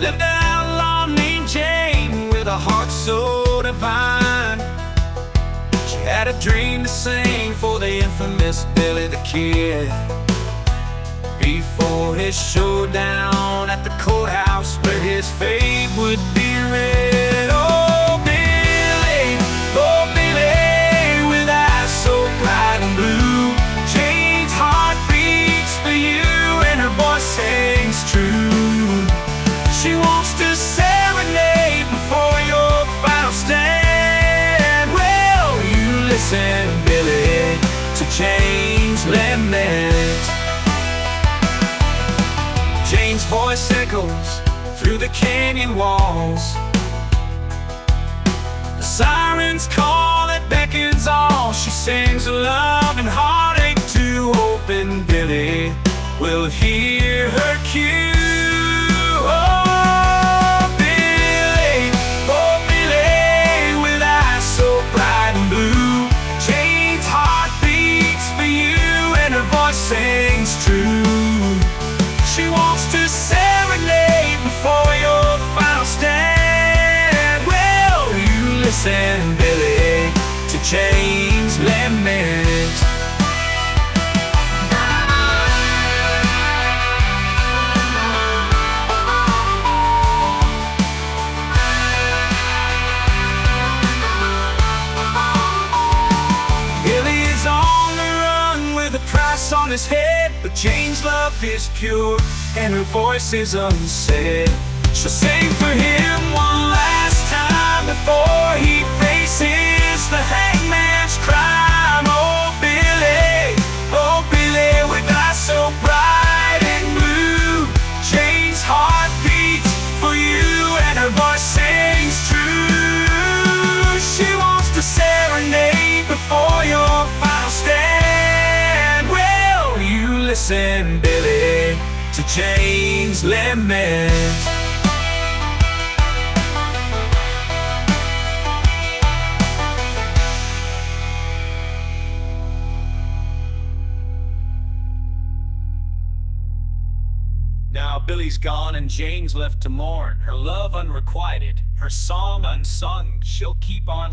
Lived an outlaw named Jane with a heart so divine. She had a dream to sing for the infamous Billy the Kid. Before his showdown at the courthouse where his fate would be read. Oh Billy, with eyes so bright and blue, Jane's heart beats for you and her voice sings true. She wants to serenade before your final stand. Well, you listen, Billy, to Jane's lament. Jane's voice echoes through the canyon walls. The siren's call that beckons all. She sings of love and heartache to hope, and Billy will hear her cue. Oh Billy, with eyes so bright and blue, Jane's heart beats for you and her voice sings true. She wants to serenade before your final stand. Well, you listen, Billy, to Jane's lament. Billy is on the run with a price on his head, but Jane's love is pure and her voice is unsaid. She'll sing for him one last time before he faces the hangman's crime. Oh Billy, with eyes so bright and blue, Jane's heart beats for you and her voice sings true. She wants to serenade before your final stand. Well, you listen, Billy, to Jane's lament. Now Billy's gone and Jane's left to mourn, her love unrequited, her song unsung. She'll keep on